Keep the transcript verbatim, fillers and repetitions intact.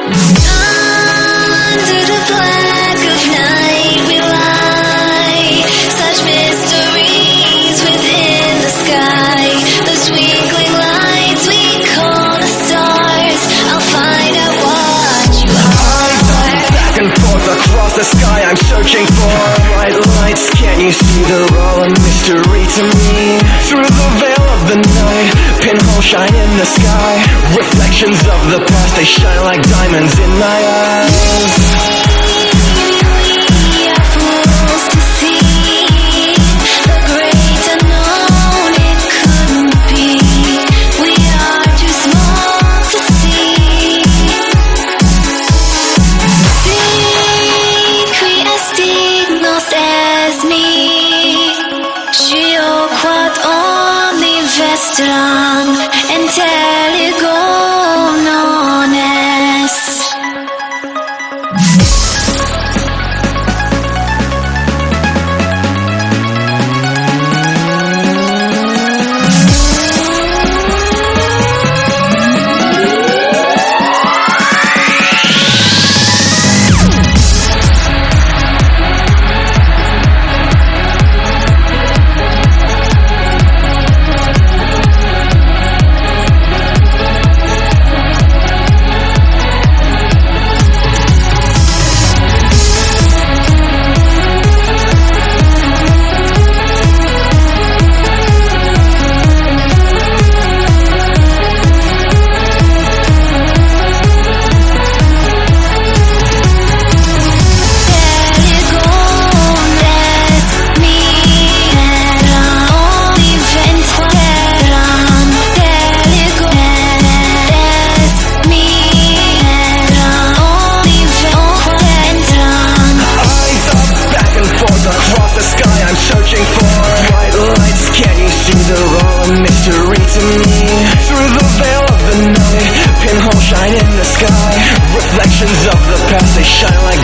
Under the black of night we lie, such mysteries within the sky. Those twinkling lights we call the stars. I'll find out what you are. Back and forth across the sky, I'm searching for bright lights. Can't you see they're all a mystery to me? Through the veil of the night, pinholes shine in the sky. Reflections of the past, they shine like diamonds in my eyes. We are fools to see the great unknown, it couldn't be. We are too small to see. Qui estignos mi, Shiokvat omni vestram, enteligonones. Mystery to me. Through the veil of the night, pinholes shine in the sky. Reflections of the past, they shine like